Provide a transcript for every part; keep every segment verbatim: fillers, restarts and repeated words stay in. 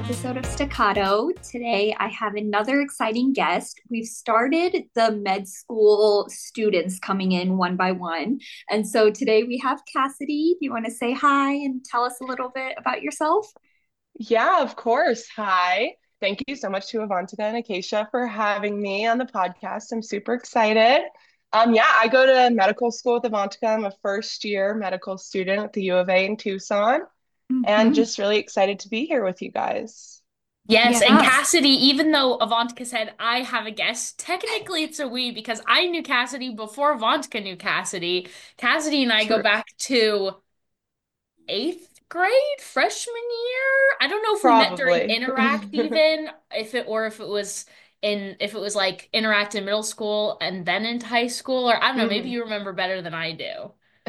episode of Staccato. Today, I have another exciting guest. We've started the med school students coming in one by one. And so today we have Cassidy. Do you want to say hi and tell us a little bit about yourself? Yeah, of course. Hi. Thank you so much to Avantika and Acacia for having me on the podcast. I'm super excited. Um, yeah, I go to medical school with Avantika. I'm a first year medical student at the U of A in Tucson, and Mhm. just really excited to be here with you guys. Yes, and Yes. Cassidy, even though Avantika said I have a guest, technically it's a we because I knew Cassidy before Avantika knew Cassidy. Cassidy and I go True. back to eighth grade, freshman year. I don't know if we met during Probably. Interact even, if it or if it was in if it was like Interact in middle school and then into high school, or I don't know, maybe Mhm. you remember better than I do.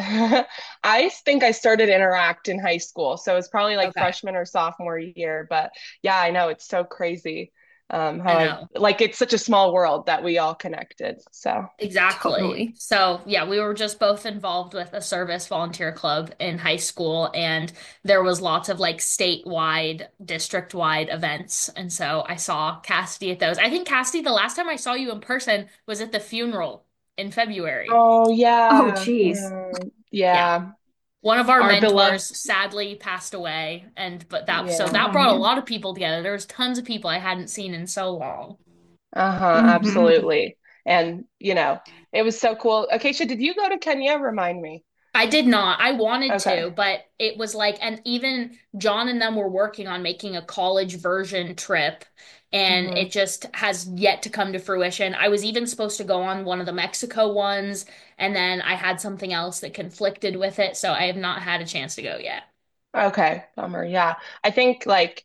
I think I started Interact in high school, so it's probably like Okay. freshman or sophomore year. But yeah, I know it's so crazy um, how I I've know. like it's such a small world that we all connected. So Exactly. Totally. So, yeah, we were just both involved with a service volunteer club in high school, and there was lots of like statewide, district-wide events. And so I saw Cassidy at those. I think Cassidy, the last time I saw you in person was at the funeral in February. oh Oh, yeah, geez. mm, Yeah. yeah, One of our our mentors beloved. sadly passed away, and but that so Yeah, that Oh, brought a man. lot of people together. There was tons of people I hadn't seen in so long. uh-huh, Hmm. absolutely. And you know, it was so cool. Acacia, did you go to Kenya? Remind me. I did not. I wanted Okay. to, but it was like, and even John and them were working on making a college version trip, and Hmm. it just has yet to come to fruition. I was even supposed to go on one of the Mexico ones, and then I had something else that conflicted with it, so I have not had a chance to go yet. Okay, bummer. Yeah. I think like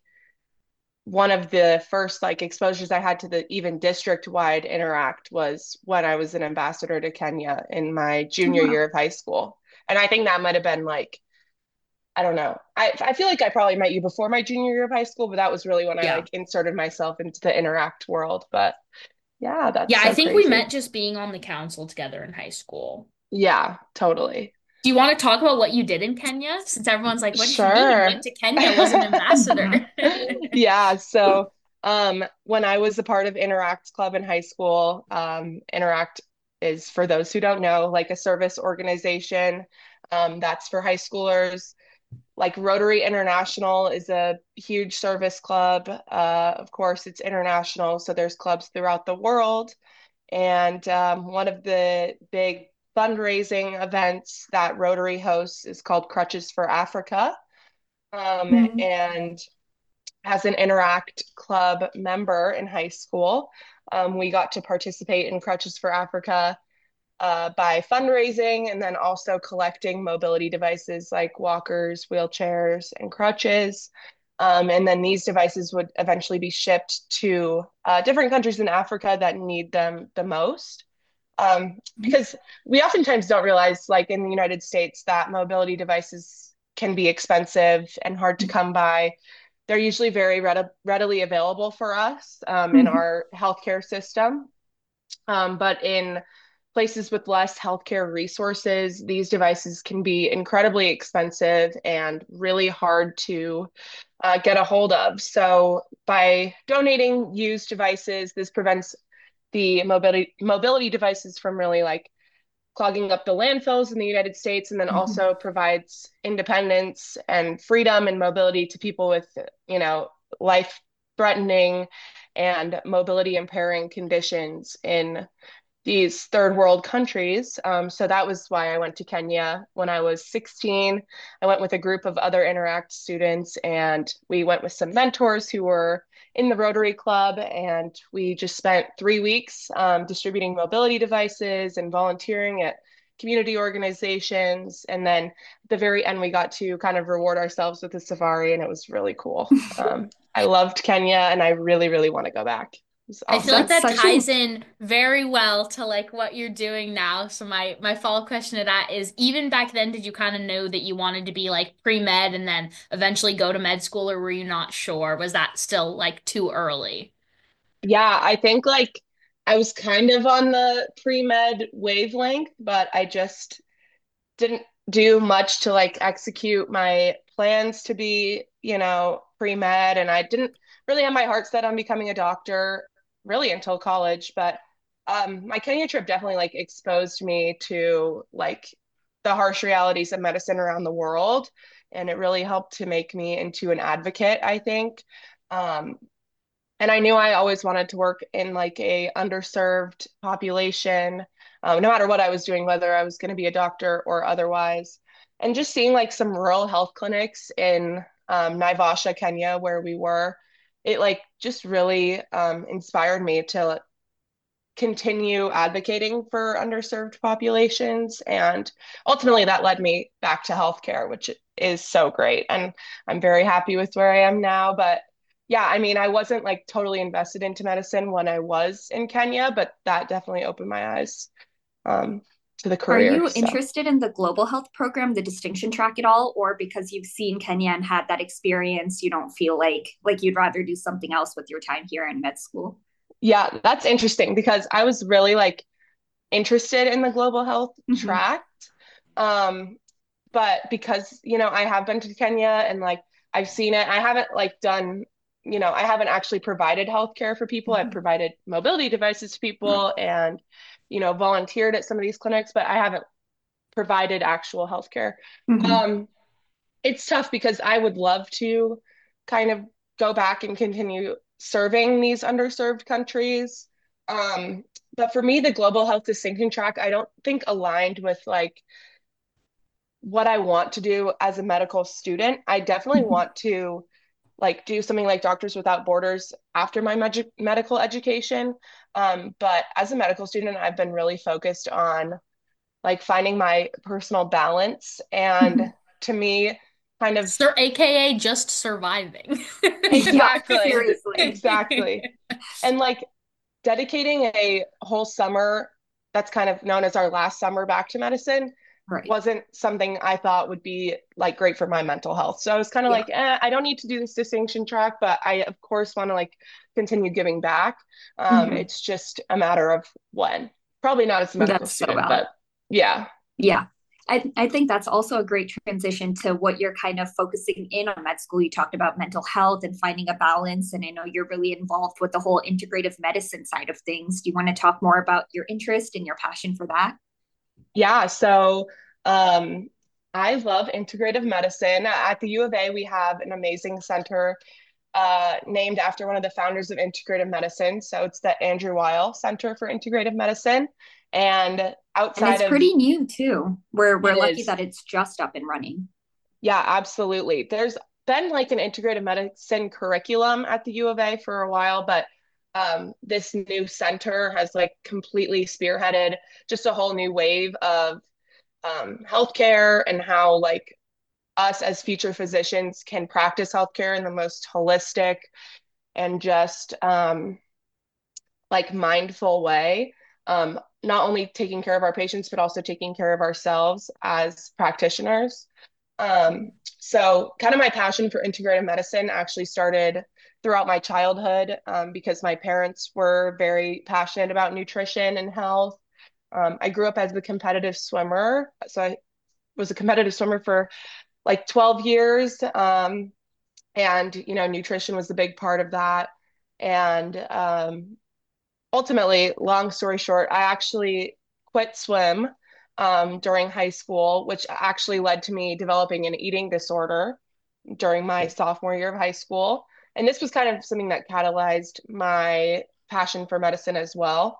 one of the first like exposures I had to the even district-wide interact was when I was an ambassador to Kenya in my junior Wow. year of high school. And I think that might have been like, I don't know. I I feel like I probably met you before my junior year of high school, but that was really when I Yeah. like inserted myself into the interact world. But yeah, that's Yeah, I so think we crazy. met just being on the council together in high school. Yeah, totally. Do you want to talk about what you did in Kenya? Since everyone's like, what does she mean? Sure. Went to Kenya, was an ambassador. Yeah, so um when I was a part of Interact Club in high school, um Interact is, for those who don't know, like a service organization um that's for high schoolers. Like Rotary International is a huge service club. Uh of course, it's international, so there's clubs throughout the world. And um, one of the big fundraising events that Rotary hosts is called Crutches for Africa. Um, Mhm. and as an Interact Club member in high school, um, we got to participate in Crutches for Africa uh, by fundraising and then also collecting mobility devices like walkers, wheelchairs, and crutches. Um, and then these devices would eventually be shipped to uh, different countries in Africa that need them the most. Um, because we oftentimes don't realize, like in the United States, that mobility devices can be expensive and hard to come by. They're usually very read- readily available for us um, in Mhm. our healthcare system. Um, but in places with less healthcare resources, these devices can be incredibly expensive and really hard to uh, get a hold of. So, by donating used devices, this prevents the mobility mobility devices from really like clogging up the landfills in the United States, and then Mhm. also provides independence and freedom and mobility to people with, you know, life threatening and mobility impairing conditions in these third world countries. Um, so that was why I went to Kenya when I was sixteen. I went with a group of other Interact students, and we went with some mentors who were in the Rotary Club. And we just spent three weeks um, distributing mobility devices and volunteering at community organizations. And then at the very end, we got to kind of reward ourselves with a safari, and it was really cool. Um, I loved Kenya, and I really, really want to go back. It was I feel like awesome. That's that such an ties in very well to like what you're doing now. So my my follow-up question to that is even back then, did you kind of know that you wanted to be like pre-med and then eventually go to med school, or were you not sure? Was that still like too early? Yeah, I think like I was kind of on the pre-med wavelength, but I just didn't do much to like execute my plans to be, you know, pre-med. And I didn't really had my heart set on becoming a doctor really until college. But um, my Kenya trip definitely like exposed me to like the harsh realities of medicine around the world. And it really helped to make me into an advocate, I think. Um, and I knew I always wanted to work in like a underserved population, um, no matter what I was doing, whether I was going to be a doctor or otherwise. And just seeing like some rural health clinics in um, Naivasha, Kenya, where we were, it like just really um, inspired me to continue advocating for underserved populations. And ultimately, that led me back to healthcare, which is so great. And I'm very happy with where I am now. But yeah, I mean, I wasn't like totally invested into medicine when I was in Kenya, but that definitely opened my eyes um, to the Are career. you So. interested in the global health program, the distinction track at all, or because you've seen Kenya and had that experience, you don't feel like like you'd rather do something else with your time here in med school? Yeah, that's interesting because I was really like interested in the global health Hmm. track. Um, but because, you know, I have been to Kenya and like I've seen it, I haven't like done, you know, I haven't actually provided healthcare for people. I've Hmm. provided mobility devices to Right. people and, you know, volunteered at some of these clinics, but I haven't provided actual healthcare. Hmm. Um, it's tough because I would love to kind of go back and continue serving these underserved countries. Um, but for me, the global health distinction track, I don't think aligned with like what I want to do as a medical student. I definitely Hmm. want to like do something like Doctors Without Borders after my med medical education. Um, but as a medical student, I've been really focused on like finding my personal balance. And Hmm. to me, kind of Sir, A K A just surviving. Yeah, exactly, seriously. exactly. And like dedicating a whole summer, that's kind of known as our last summer back to medicine, Right. wasn't something I thought would be like great for my mental health. So I was kind of Yeah. like, eh, I don't need to do this distinction track, but I of course want to like continue giving back. Um, Hmm. it's just a matter of when. Probably not as a medical That's so student, valid. but yeah. Yeah. I, I think that's also a great transition to what you're kind of focusing in on med school. You talked about mental health and finding a balance, and I know you're really involved with the whole integrative medicine side of things. Do you want to talk more about your interest and your passion for that? Yeah, so um, I love integrative medicine. At the U of A, we have an amazing center uh, named after one of the founders of integrative medicine. So it's the Andrew Weil Center for Integrative Medicine. And And outside it's of pretty new too. We're we're it lucky is, that it's just up and running. yeah, absolutely. There's been like an integrative medicine curriculum at the U of A for a while, but um, this new center has like completely spearheaded just a whole new wave of um, healthcare and how like us as future physicians can practice healthcare in the most holistic and just um, like mindful way. Um, not only taking care of our patients, but also taking care of ourselves as practitioners. Um, so, kind of my passion for integrative medicine actually started throughout my childhood um, because my parents were very passionate about nutrition and health. Um, I grew up as a competitive swimmer, so I was a competitive swimmer for like twelve years. Um, and, you know, nutrition was a big part of that. And um, ultimately, long story short, I actually quit swim um, during high school, which actually led to me developing an eating disorder during my sophomore year of high school. And this was kind of something that catalyzed my passion for medicine as well.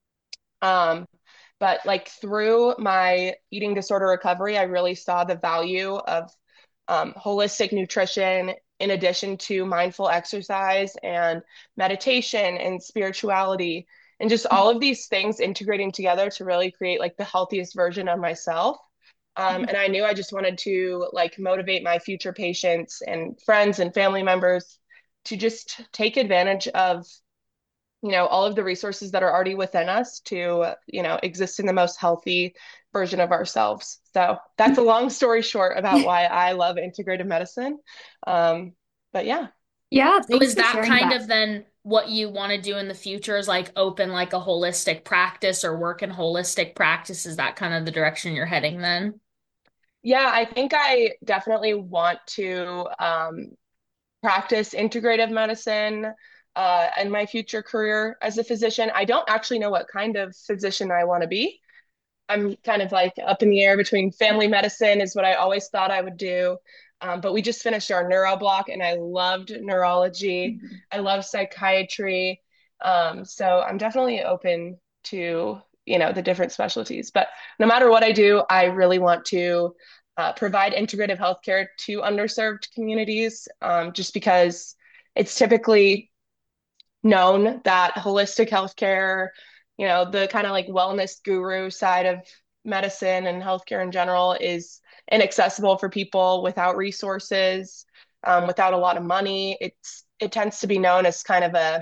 Um, but like through my eating disorder recovery, I really saw the value of um, holistic nutrition in addition to mindful exercise and meditation and spirituality and just all of these things integrating together to really create like the healthiest version of myself. Um, and I knew I just wanted to like motivate my future patients and friends and family members to just take advantage of you know, all of the resources that are already within us to, you know, exist in the most healthy version of ourselves. So that's a long story short about why I love integrative medicine. Um, but yeah. Yeah, So thanks is for that sharing kind that. of then what you want to do in the future is like open like a holistic practice or work in holistic practice? Is that kind of the direction you're heading then? Yeah, I think I definitely want to um, practice integrative medicine uh, in my future career as a physician. I don't actually know what kind of physician I want to be. I'm kind of like up in the air between family medicine is what I always thought I would do. Um, but we just finished our neuro block and I loved neurology. Mhm. I love psychiatry. Um, so I'm definitely open to, you know, the different specialties. But no matter what I do, I really want to uh, provide integrative healthcare to underserved communities, um, just because it's typically known that holistic healthcare, you know, the kind of like wellness guru side of medicine and healthcare in general is inaccessible for people without resources, um, without a lot of money. It's it tends to be known as kind of a,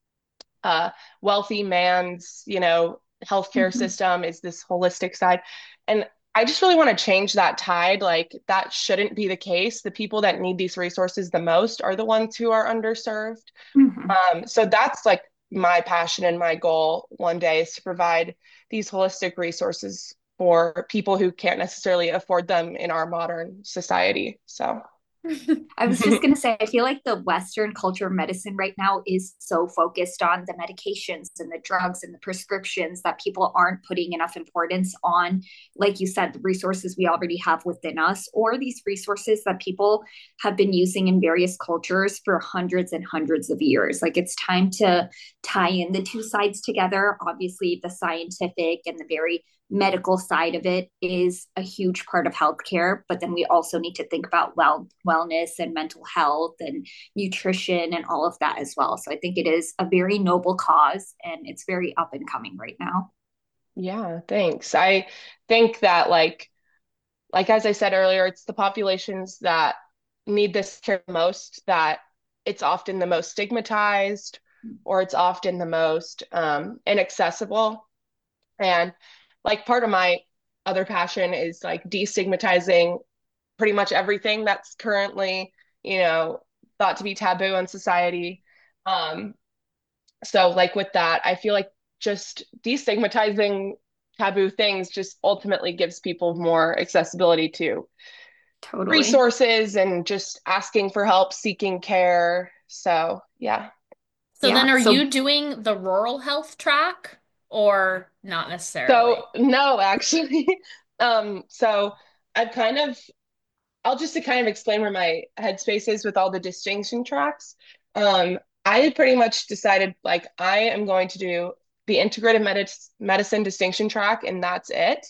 a wealthy man's, you know, healthcare Mhm. system is this holistic side. And I just really want to change that tide. Like that shouldn't be the case. The people that need these resources the most are the ones who are underserved. Mhm. Um, so that's like my passion and my goal one day is to provide these holistic resources for people who can't necessarily afford them in our modern society. So, I was just going to say, I feel like the Western culture of medicine right now is so focused on the medications and the drugs and the prescriptions that people aren't putting enough importance on, like you said, the resources we already have within us, or these resources that people have been using in various cultures for hundreds and hundreds of years. Like it's time to tie in the two sides together. Obviously, the scientific and the very medical side of it is a huge part of healthcare, but then we also need to think about well wellness and mental health and nutrition and all of that as well. So I think it is a very noble cause and it's very up and coming right now. yeah, thanks. I think that like like as I said earlier, it's the populations that need this care most that it's often the most stigmatized or it's often the most um, inaccessible. And like part of my other passion is like destigmatizing pretty much everything that's currently, you know, thought to be taboo in society. Um, so like with that, I feel like just destigmatizing taboo things just ultimately gives people more accessibility to Totally. resources and just asking for help, seeking care. So yeah. So then Yeah. are So you doing the rural health track or not So necessarily? no, actually. Um, so I've kind of I'll just to kind of explain where my headspace is with all the distinction tracks. Um, I had pretty much decided like I am going to do the integrative med medicine distinction track, and that's it.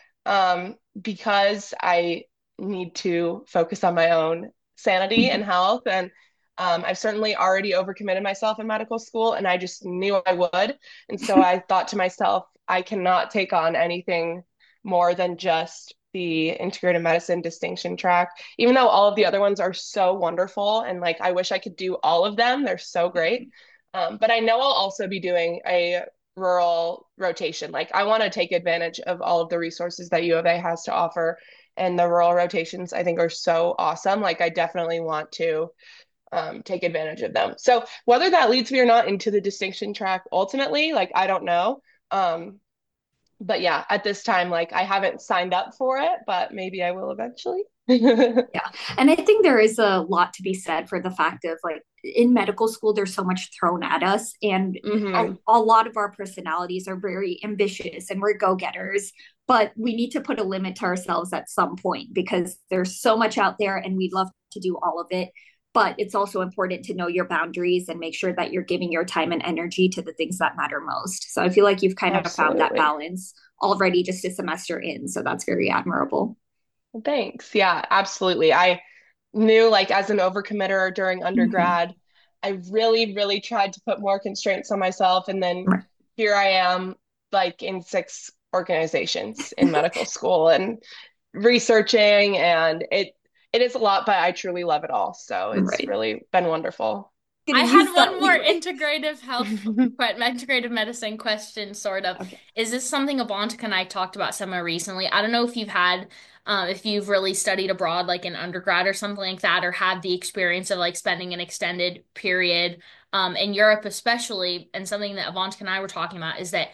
Um, because I need to focus on my own sanity and health. And um, I've certainly already overcommitted myself in medical school, and I just knew I would. And so I thought to myself, I cannot take on anything more than just the integrative medicine distinction track, even though all of the other ones are so wonderful. And like, I wish I could do all of them. They're so great. Um, but I know I'll also be doing a rural rotation. Like I want to take advantage of all of the resources that U of A has to offer. And the rural rotations, I think, are so awesome. Like I definitely want to um, take advantage of them. So whether that leads me or not into the distinction track ultimately, like I don't know. Um, but yeah, at this time, like I haven't signed up for it, but maybe I will eventually. yeah. And I think there is a lot to be said for the fact of like in medical school, there's so much thrown at us, and a, hmm a lot of our personalities are very ambitious and we're go getters. But we need to put a limit to ourselves at some point because there's so much out there and we'd love to do all of it. But it's also important to know your boundaries and make sure that you're giving your time and energy to the things that matter most. So I feel like you've kind of found that Absolutely. balance already just a semester in. So that's very admirable. Well, thanks. Yeah, absolutely. I knew like as an overcommitter during Mhm. undergrad, I really, really tried to put more constraints on myself. And then Right. here I am, like in six organizations in medical school and researching, and it it is a lot, but I truly love it all. So it's Right. really been wonderful. Gonna I had use one that more leeway. integrative health, but integrative medicine question, sort of. Okay. Is this something Avantika and I talked about somewhere recently? I don't know if you've had, um, if you've really studied abroad, like in undergrad or something like that, or had the experience of like spending an extended period, um, in Europe, especially. And something that Avantika and I were talking about is that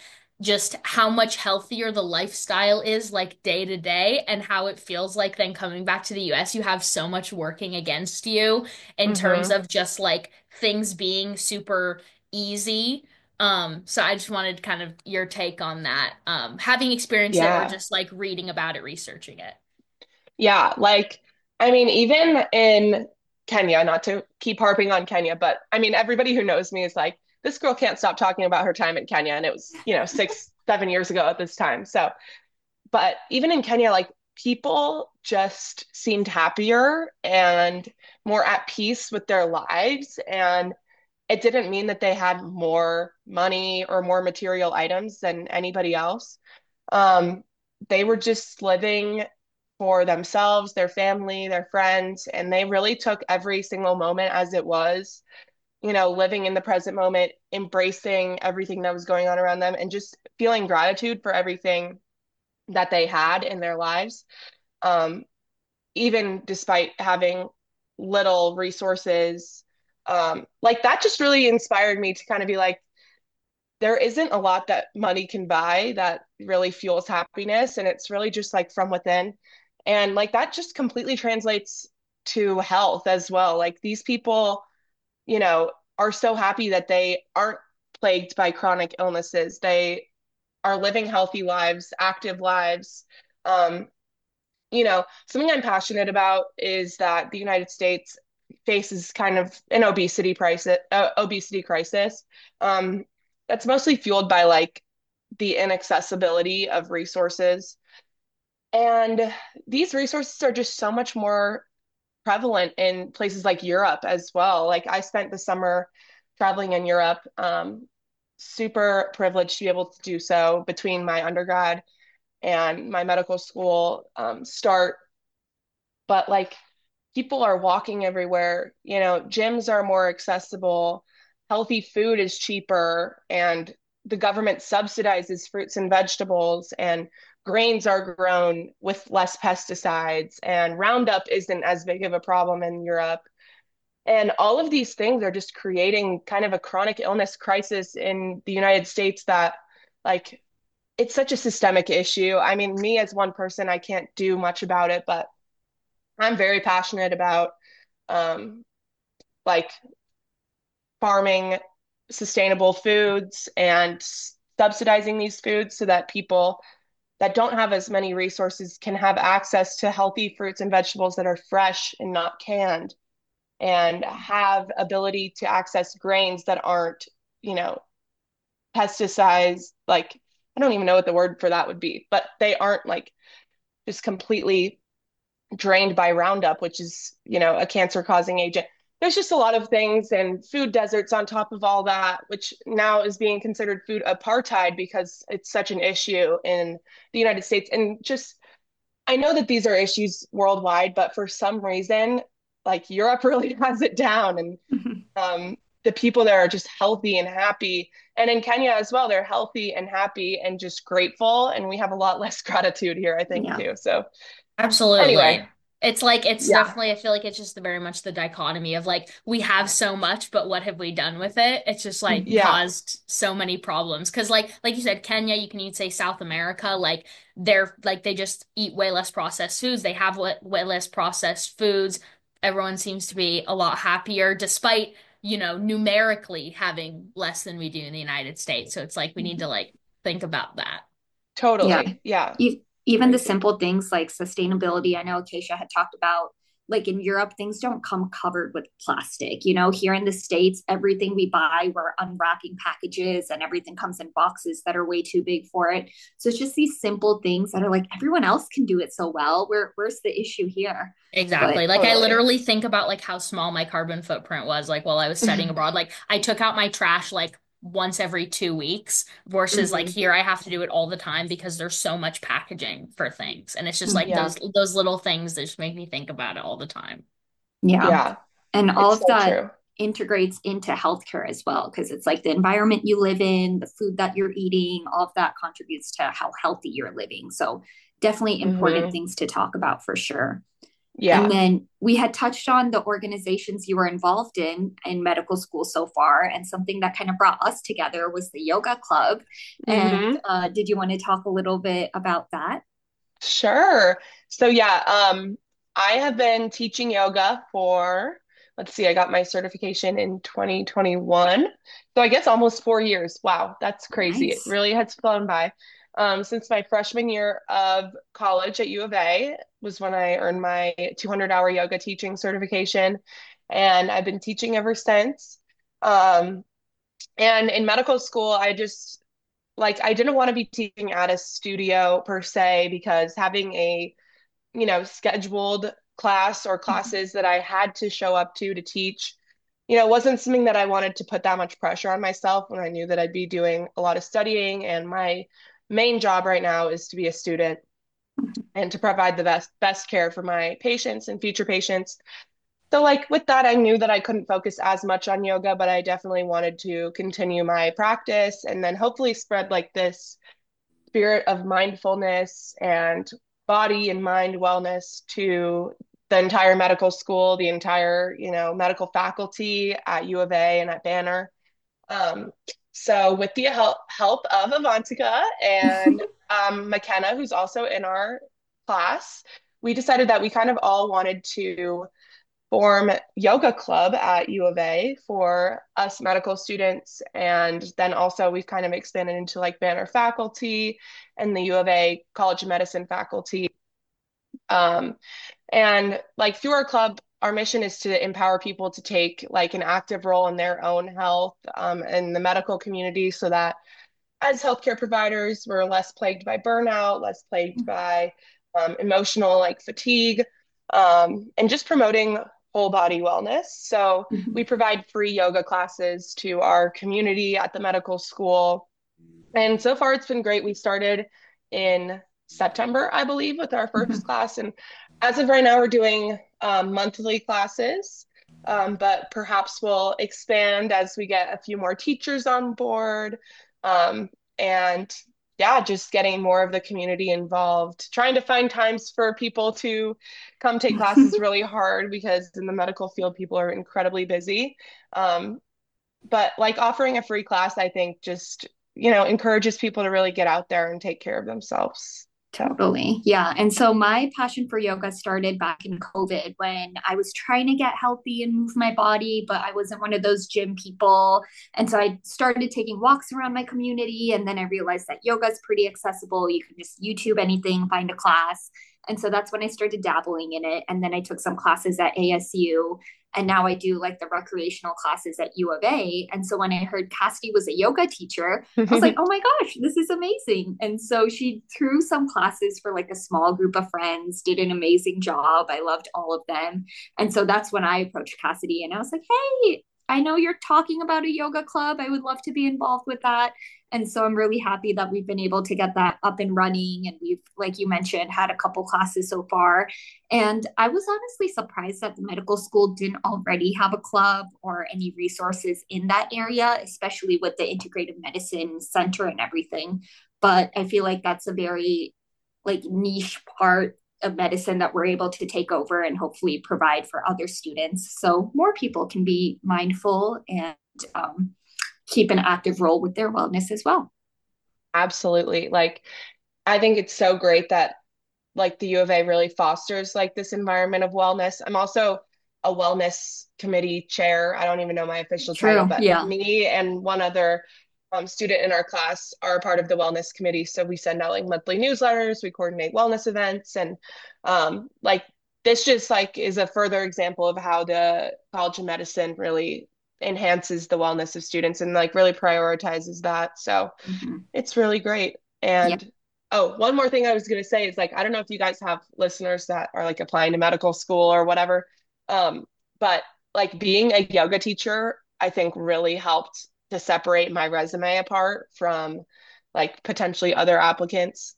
just how much healthier the lifestyle is like day to day and how it feels like then coming back to the U S, you have so much working against you in terms Hmm. of just like things being super easy. Um, so I just wanted kind of your take on that. Um, having experienced it or Yeah. just like reading about it, researching it. Yeah. Like, I mean, even in Kenya, not to keep harping on Kenya, but I mean, everybody who knows me is like, this girl can't stop talking about her time in Kenya. And it was, you know, six, seven years ago at this time. So, but even in Kenya, like people just seemed happier and more at peace with their lives. And it didn't mean that they had more money or more material items than anybody else. Um, they were just living for themselves, their family, their friends, and they really took every single moment as it was, you know, living in the present moment, embracing everything that was going on around them, and just feeling gratitude for everything that they had in their lives. Um, Even despite having little resources, um, like that just really inspired me to kind of be like, there isn't a lot that money can buy that really fuels happiness. And it's really just like from within. And like that just completely translates to health as well. Like these people, you know, are so happy that they aren't plagued by chronic illnesses. They are living healthy lives, active lives. Um, you know, something I'm passionate about is that the United States faces kind of an obesity crisis, uh, obesity crisis. Um, that's mostly fueled by like the inaccessibility of resources. And these resources are just so much more prevalent in places like Europe as well. Like I spent the summer traveling in Europe, um, super privileged to be able to do so between my undergrad and my medical school um, start. But like people are walking everywhere, you know, gyms are more accessible, healthy food is cheaper, and the government subsidizes fruits and vegetables, and grains are grown with less pesticides, and Roundup isn't as big of a problem in Europe. And all of these things are just creating kind of a chronic illness crisis in the United States that, like, it's such a systemic issue. I mean, me as one person, I can't do much about it, but I'm very passionate about um, like farming sustainable foods and subsidizing these foods so that people that don't have as many resources can have access to healthy fruits and vegetables that are fresh and not canned, and have ability to access grains that aren't, you know, pesticides. Like, I don't even know what the word for that would be, but they aren't like just completely drained by Roundup, which is, you know, a cancer causing agent. There's just a lot of things, and food deserts on top of all that, which now is being considered food apartheid because it's such an issue in the United States. And just, I know that these are issues worldwide, but for some reason, like Europe really has it down. And um, the people there are just healthy and happy. And in Kenya as well, they're healthy and happy and just grateful. And we have a lot less gratitude here, I think, Yeah. too. So, anyway, Absolutely. It's like it's yeah. definitely I feel like it's just very much the dichotomy of like we have so much, but what have we done with it? It's just like Mhm. Yeah, caused so many problems. Because like like you said, Kenya, you can even say South America, like they're like they just eat way less processed foods. They have way, way less processed foods. Everyone seems to be a lot happier, despite, you know, numerically having less than we do in the United States. So it's like we need to like think about that. Yeah. totally. Yeah, E- Even the crazy. simple things like sustainability. I know Acacia had talked about, like in Europe, things don't come covered with plastic. You know, here in the States, everything we buy, we're unwrapping packages and everything comes in boxes that are way too big for it. So it's just these simple things that are like everyone else can do it so well. Where where's the issue here? But Exactly. Like I Totally. literally think about like how small my carbon footprint was like while I was studying abroad. Like I took out my trash like once every two weeks versus like mhm, here I have to do it all the time because there's so much packaging for things. And it's just like mhm. Yeah, those those little things that just make me think about it all the time. Yeah. yeah, And all it's of so that true. integrates into healthcare as well, because it's like the environment you live in, the food that you're eating, all of that contributes to how healthy you're living. So definitely important Hmm. things to talk about for sure. And Yeah. then we had touched on the organizations you were involved in in medical school so far. And something that kind of brought us together was the yoga club. And Hmm. uh, did you want to talk a little bit about that? Sure. So yeah, um, I have been teaching yoga for, let's see, I got my certification in twenty twenty-one. So I guess almost four years. Wow, that's crazy. It Nice. really has flown by. Um, since my freshman year of college at U of A was when I earned my two hundred hour yoga teaching certification. And I've been teaching ever since. Um, and in medical school, I just like I didn't want to be teaching at a studio per se because having a, you know, scheduled class or classes that I had to show up to to teach, you know, wasn't something that I wanted to put that much pressure on myself when I knew that I'd be doing a lot of studying and my main job right now is to be a student and to provide the best best care for my patients and future patients. So, like with that, I knew that I couldn't focus as much on yoga, but I definitely wanted to continue my practice and then hopefully spread like this spirit of mindfulness and body and mind wellness to the entire medical school, the entire, you know, medical faculty at U of A and at Banner. Um, so with the help help of Avantika and um, McKenna, who's also in our class, we decided that we kind of all wanted to form yoga club at U of A for us medical students. And then also we've kind of expanded into like Banner faculty and the U of A College of Medicine faculty. Um, and like through our club, our mission is to empower people to take like an active role in their own health um, in the medical community so that as healthcare providers, we're less plagued by burnout, less plagued by um, emotional like fatigue, um, and just promoting whole body wellness. So we provide free yoga classes to our community at the medical school. And so far it's been great. We started in September, I believe, with our first class. And as of right now, we're doing um, monthly classes. Um, but perhaps we'll expand as we get a few more teachers on board. Um, and yeah, just getting more of the community involved. Trying to find times for people to come take classes really hard because in the medical field, people are incredibly busy. Um, but like offering a free class, I think just, you know, encourages people to really get out there and take care of themselves. So, Totally. Yeah. And so my passion for yoga started back in COVID when I was trying to get healthy and move my body, but I wasn't one of those gym people. And so I started taking walks around my community. And then I realized that yoga is pretty accessible. You can just YouTube anything, find a class. And so that's when I started dabbling in it. And then I took some classes at A S U. And now I do like the recreational classes at U of A. And so when I heard Cassidy was a yoga teacher, I was like, oh my gosh, this is amazing. And so she threw some classes for like a small group of friends, did an amazing job. I loved all of them. And so that's when I approached Cassidy and I was like, hey, I know you're talking about a yoga club. I would love to be involved with that. And so I'm really happy that we've been able to get that up and running. And we've, like you mentioned, had a couple classes so far. And I was honestly surprised that the medical school didn't already have a club or any resources in that area, especially with the integrative medicine center and everything. But I feel like that's a very like niche part of medicine that we're able to take over and hopefully provide for other students. So more people can be mindful and um, keep an active role with their wellness as well. absolutely. Like, I think it's so great that like the U of A really fosters like this environment of wellness. I'm also a wellness committee chair. I don't even know my official title, True. but Yeah. me and one other um, student in our class are a part of the wellness committee. So we send out like monthly newsletters, we coordinate wellness events, and um, like this just like is a further example of how the College of Medicine really enhances the wellness of students and like really prioritizes that. So Mm-hmm. it's really great. Yeah. And oh, one more thing I was going to say is like, I don't know if you guys have listeners that are like applying to medical school or whatever. Um, but like being a yoga teacher, I think really helped to separate my resume apart from like potentially other applicants.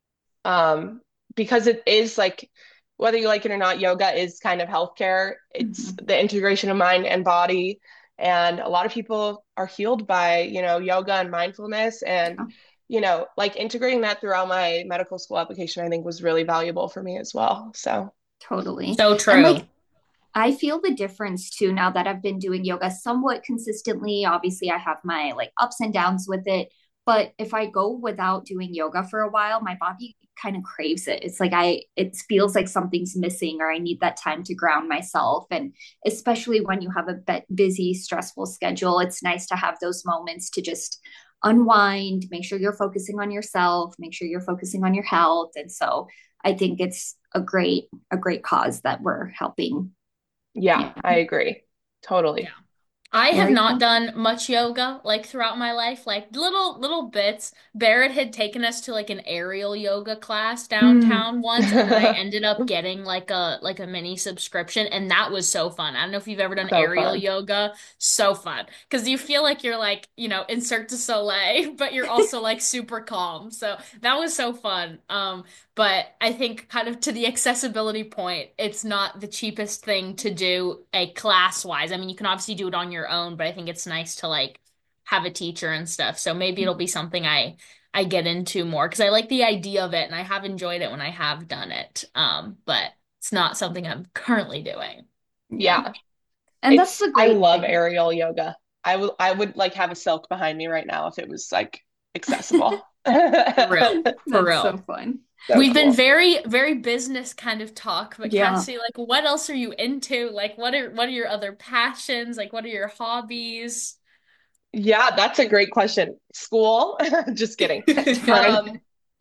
Um, because it is like, whether you like it or not, yoga is kind of healthcare. It's Mm-hmm. the integration of mind and body. And a lot of people are healed by, you know, yoga and mindfulness. And, Yeah. you know, like integrating that throughout my medical school application, I think was really valuable for me as well. So, Totally. So And true. like I feel the difference too now that I've been doing yoga somewhat consistently. Obviously, I have my like ups and downs with it, but if I go without doing yoga for a while, my body kind of craves it. It's like I it feels like something's missing or I need that time to ground myself. And especially when you have a bit busy, stressful schedule, it's nice to have those moments to just unwind, make sure you're focusing on yourself, make sure you're focusing on your health. And so I think it's a great a great cause that we're helping. Yeah, Yeah, I agree. Yeah. Totally. I have very not cool. done much yoga like throughout my life, like little little bits. Barrett had taken us to like an aerial yoga class Mm, downtown once, and then I ended up getting like a like a mini subscription, and that was so fun. I don't know if you've ever done So aerial fun. yoga. So fun because you feel like you're like, you know, in Cirque du Soleil, but you're also like super calm. So that was so fun. Um, but I think kind of to the accessibility point, it's not the cheapest thing to do a class wise. I mean, you can obviously do it on your own, but I think it's nice to like have a teacher and stuff. So maybe it'll be something I I get into more because I like the idea of it and I have enjoyed it when I have done it. Um, but it's not something I'm currently doing. yeah. Yeah. And that's It's the I great love thing. aerial yoga. I would I would like have a silk behind me right now if it was like accessible. For real. For That's so real. fun. So We've been cool. very, very business kind of talk, but Yeah. Cassie, like, what else are you into? Like, what are what are your other passions? Like, what are your hobbies? Yeah, that's a great question. School? Just kidding. That's fun. Um,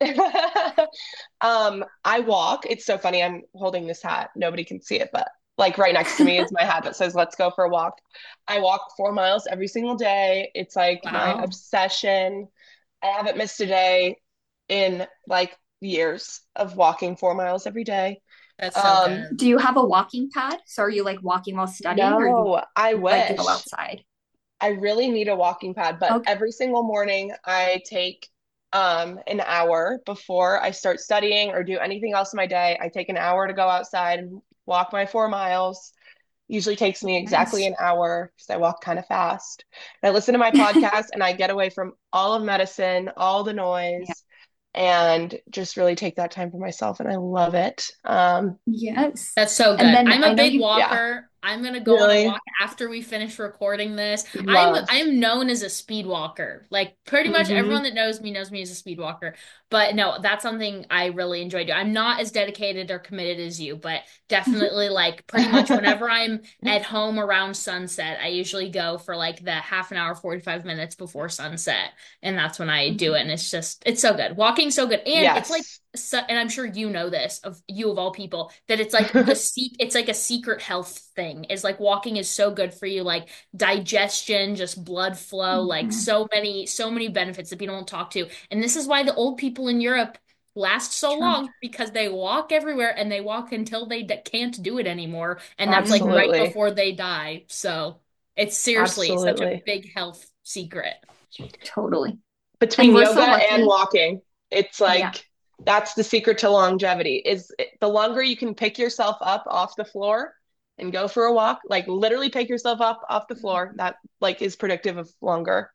um, I walk. It's so funny. I'm holding this hat. Nobody can see it, but like right next to me is my hat that says "Let's go for a walk." I walk four miles every single day. It's like my Wow, obsession. I haven't missed a day in like years of walking four miles every day. that's so Um, good. Do you have a walking pad? So are you like walking while studying or you no, I like to go wish. outside? I really need a walking pad, but Okay. every single morning I take um an hour before I start studying or do anything else in my day. I take an hour to go outside and walk my four miles. Usually takes me exactly Nice. an hour because I walk kind of fast. And I listen to my podcast and I get away from all of medicine, all the Yeah. noise, and just really take that time for myself. And I love it. Um, Yes. That's so And good. then I'm I a know big you yeah, walker. I'm gonna go on a really walk after we finish recording this. I'm love. I'm known as a speed walker. Like pretty much everyone Hmm. that knows me knows me as a speed walker. But no, that's something I really enjoy doing. I'm not as dedicated or committed as you, but definitely like pretty much whenever I'm at home around sunset, I usually go for like the half an hour, forty-five minutes before sunset. And that's when I do it. And it's just it's so good. Walking's so good. And it's like Yes. so, and I'm sure you know this of you of all people that it's like the se it's like a secret health thing is like walking is so good for you like digestion just blood flow like Mhm. so many so many benefits that people don't talk to and this is why the old people in Europe last so True. long because they walk everywhere and they walk until they d can't do it anymore and that's like Mhm. right Absolutely. before they die so it's seriously such a Absolutely. big health secret. Totally. And Between we're yoga so and lucky. walking, it's Yeah. like that's the secret to longevity is the longer you can pick yourself up off the floor and go for a walk, like literally pick yourself up off the floor, that like is predictive of longer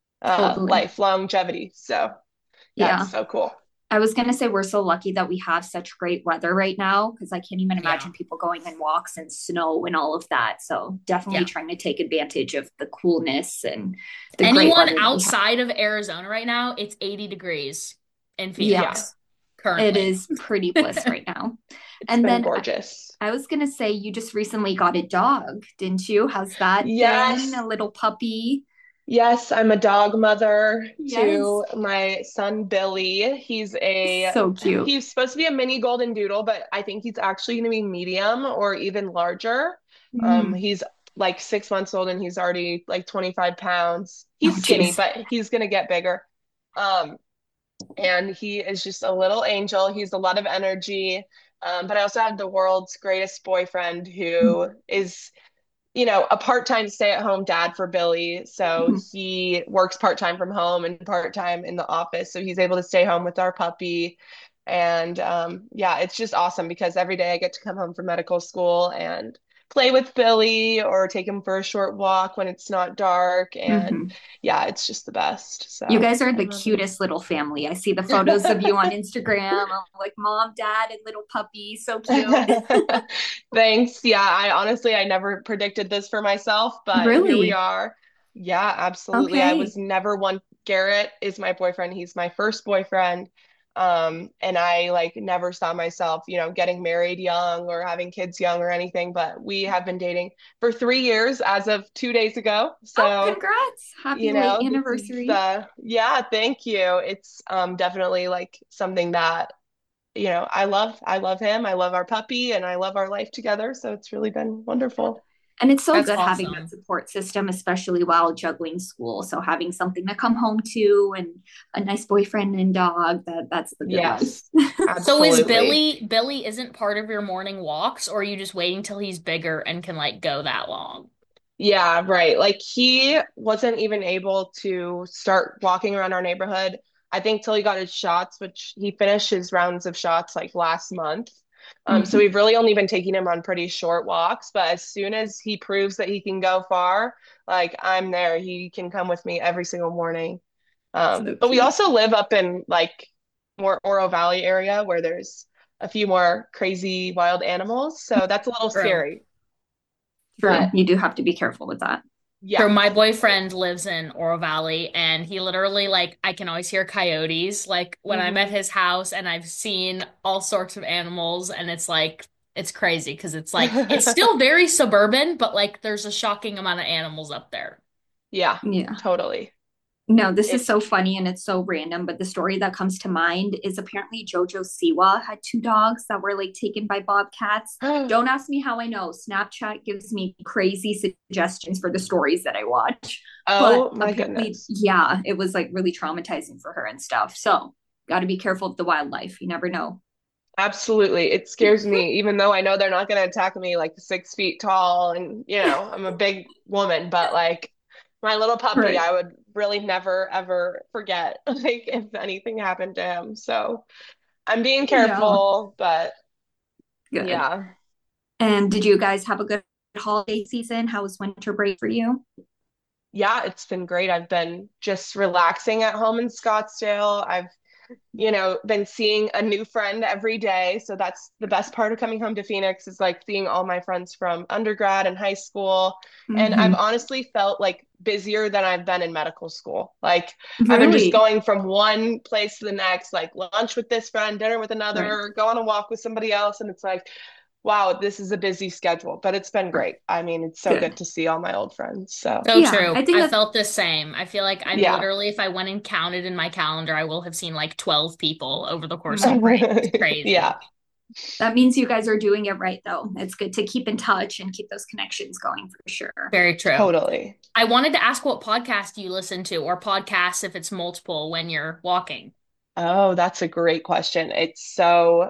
uh Totally. life, longevity. So yeah, it's Yeah. so cool. I was going to say we're so lucky that we have such great weather right now because I can't even Yeah. imagine people going on walks and snow and all of that. So definitely Yeah. trying to take advantage of the coolness and the great Anyone weather that we have. outside of Arizona right now, it's eighty degrees in Yeah, Yeah, Phoenix it currently. is pretty bliss right now. it's And been then I, gorgeous. I was going to say you just recently got a dog, didn't you? How's that been? Yes. A little puppy? Yes, I'm a dog mother Yes. to my son Billy. He's a So cute. he's supposed to be a mini golden doodle, but I think he's actually going to be medium or even larger. Um, Mm. he's like six months old and he's already like twenty-five pounds. Oh, He's skinny, geez. but he's going to get bigger. Um, and he is just a little angel. He's a lot of energy. Um, but I also have the world's greatest boyfriend who is you know, a part-time stay-at-home dad for Billy. So he works part-time from home and part-time in the office. So he's able to stay home with our puppy. And um, yeah, it's just awesome because every day I get to come home from medical school and play with Billy or take him for a short walk when it's not dark. And Hmm. yeah, it's just the best. You So guys are I the love it. cutest little family. I see the photos of you on Instagram. I'm like mom, dad, and little puppy. So cute. Thanks. Yeah, I honestly I never predicted this for myself, but here we Really? are. Yeah, absolutely. I Okay. was never one. Garrett is my boyfriend. He's my first boyfriend. Um, and I like never saw myself, you know, getting married young or having kids young or anything, but we have been dating for three years as of two days ago. Oh, So, congrats. Happy you late know, this is anniversary. uh yeah, thank you. It's um definitely like something that you know, I love I love him. I love our puppy and I love our life together. So it's really been wonderful. And it's so That's good having that awesome. support system, especially while juggling school. So having something to come home to and a nice boyfriend and dog, that that's the good life. Yes, So is absolutely. Billy Billy isn't part of your morning walks, or are you just waiting till he's bigger and can like go that long? Yeah, right. Like he wasn't even able to start walking around our neighborhood, I think, till he got his shots, which he finished his rounds of shots like last month. Um, so Hmm. we've really only been taking him on pretty short walks, but as soon as he proves that he can go far, like I'm there. He can come with me every single morning. Um, So but we cute. also live up in like more Oro Valley area where there's a few more crazy wild animals, so that's a little True. scary. True. But You do have to be careful with that. yeah. True. My boyfriend lives in Oro Valley and he literally like I can always hear coyotes like when I'm at Hmm. his house and I've seen all sorts of animals and it's like it's crazy because it's like it's still very suburban, but like there's a shocking amount of animals up there. Yeah, Yeah. totally. No, this is It, so funny and it's so random, but the story that comes to mind is apparently Jojo Siwa had two dogs that were like taken by bobcats. Don't ask me how I know. Snapchat gives me crazy suggestions for the stories that I watch. But oh my apparently, goodness. yeah, it was like really traumatizing for her and stuff. So, got to be careful of the wildlife. You never know. Absolutely. It scares me, even though I know they're not going to attack me like six feet tall and, you know, I'm a big woman, but like my little puppy, Right. I would really never, ever forget like if anything happened to him. So I'm being Yeah. careful, but Good. yeah. And did you guys have a good holiday season? How was winter break for you? Yeah, it's been great. I've been just relaxing at home in Scottsdale. I've you know, been seeing a new friend every day. So that's the best part of coming home to Phoenix is like seeing all my friends from undergrad and high school. And I've Hmm. honestly felt like busier than I've been in medical school. Like I've been just Really? going from one place to the next, like lunch with this friend, dinner with Right. another, go on a walk with somebody else. And it's like, wow, this is a busy schedule, but it's been Right. great. I mean, it's so Good. good to see all my old friends. So So Yeah, true. I think I that's felt the same. I feel like I'm yeah. literally, if I went and counted in my calendar, I will have seen like twelve people over the course of break. It's crazy. Yeah. that means you guys are doing it right though. It's good to keep in touch and keep those connections going for sure. Very true. Totally. I wanted to ask what podcast you listen to or podcasts if it's multiple when you're walking. Oh, that's a great question. It's so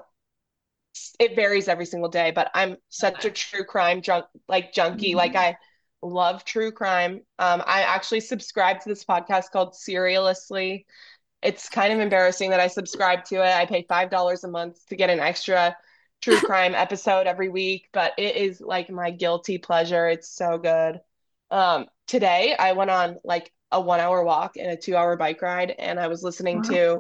it varies every single day, but I'm such Okay. a true crime junk like junkie. Like Mhm. I love true crime. Um, I actually subscribe to this podcast called Serialously. It's kind of embarrassing that I subscribe to it. I pay five dollars a month to get an extra true crime episode every week, but it is like my guilty pleasure. It's so good. Um, today I went on like a one hour walk and a two hour bike ride, and I was listening Wow. to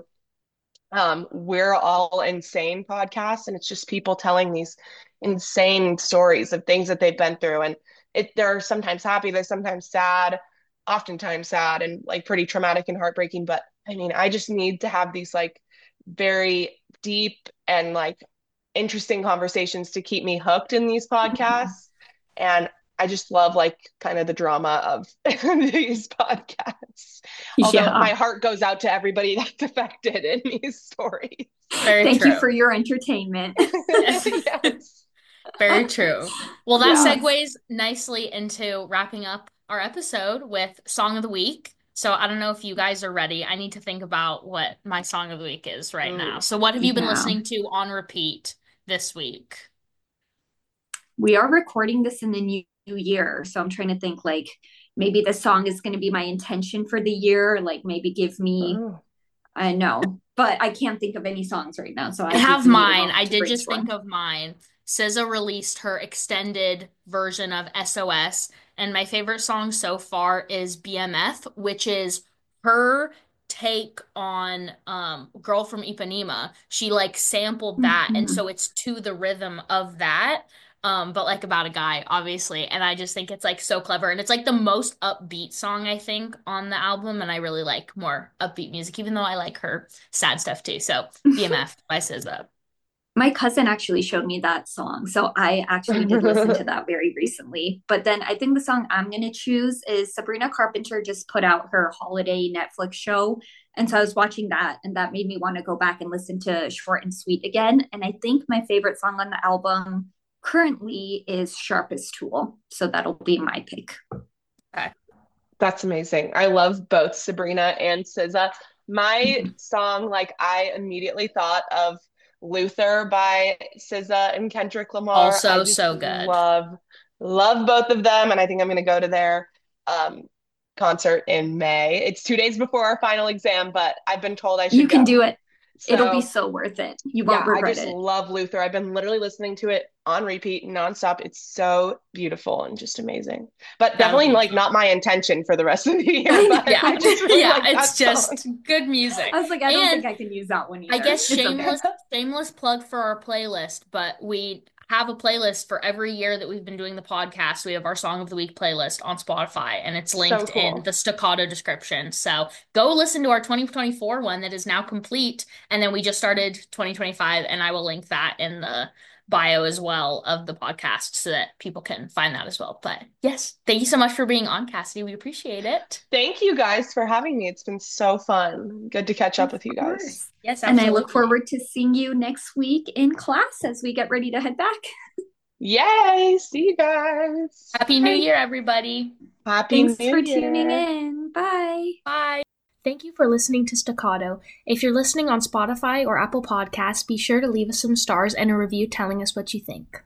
um, We're All Insane podcast, and it's just people telling these insane stories of things that they've been through. And it they're sometimes happy, they're sometimes sad, oftentimes sad and like pretty traumatic and heartbreaking. But I mean, I just need to have these like very deep and like interesting conversations to keep me hooked in these Mhm. podcasts. And I just love like kind of the drama of these podcasts. Although Yeah. my heart goes out to everybody that's affected in these stories. Very Thank you for true. your entertainment. Yes. Yes. Very true. Well, that Yeah. Yes. segues nicely into wrapping up our episode with Song of the Week. So I don't know if you guys are ready. I need to think about what my Song of the Week is right now. Mm. So what have you been Yeah. listening to on repeat this week? We are recording this in the new year. So I'm trying to think like maybe the song is going to be my intention for the year. Like maybe give me, Oh. I know, but I can't think of any songs right now. So I I have just need a mine. moment I to did just think brainstorm. of mine. S Z A released her extended version of S O S, and my favorite song so far is B M F, which is her take on um Girl from Ipanema. She like sampled that, and Mhm. so it's to the rhythm of that. Um, but like about a guy, obviously. And I just think it's like so clever. And it's like the most upbeat song, I think, on the album. And I really like more upbeat music, even though I like her sad stuff too. So B M F by S Z A. My cousin actually showed me that song. So I actually did listen to that very recently. But then I think the song I'm going to choose is Sabrina Carpenter just put out her holiday Netflix show. And so I was watching that, and that made me want to go back and listen to Short and Sweet again. And I think my favorite song on the album currently is Sharpest Tool. So that'll be my pick. Okay. That's amazing. I love both Sabrina and S Z A. My Mhm. song, like I immediately thought of Luther by S Z A and Kendrick Lamar. I Also, just so good. love, love both of them. And I think I'm going to go to their um, concert in May. It's two days before our final exam, but I've been told I You should can go. do it. It'll be So so worth it. You won't yeah, I regret just it. love Luther. I've been literally listening to it on repeat nonstop. It's so beautiful and just amazing. But That'll definitely be like fun. not my intention for the rest of the year, I but know. Yeah. I just really Yeah. like It's that song. just good music. I was like, I don't think And I can use that one I either. guess It's okay. shameless, shameless plug for our playlist, but we have a playlist for every year that we've been doing the podcast. We have our Song of the Week playlist on Spotify, and it's So linked in cool. the staccato description. So go listen to our twenty twenty-four one that is now complete. And then we just started twenty twenty-five, and I will link that in the bio as well of the podcast so that people can find that as well. But yes, thank you so much for being on, Cassidy. We appreciate it. Thank you guys for having me. It's been so fun. Good to catch up Of with you guys. course. Yes, And I look absolutely. forward to seeing you next week in class as we get ready to head back. Yay! See you guys. Happy New Bye. Year, everybody. Happy Thanks New for tuning Year. in. Bye. Bye. Thank you for listening to Staccato. If you're listening on Spotify or Apple Podcasts, be sure to leave us some stars and a review telling us what you think.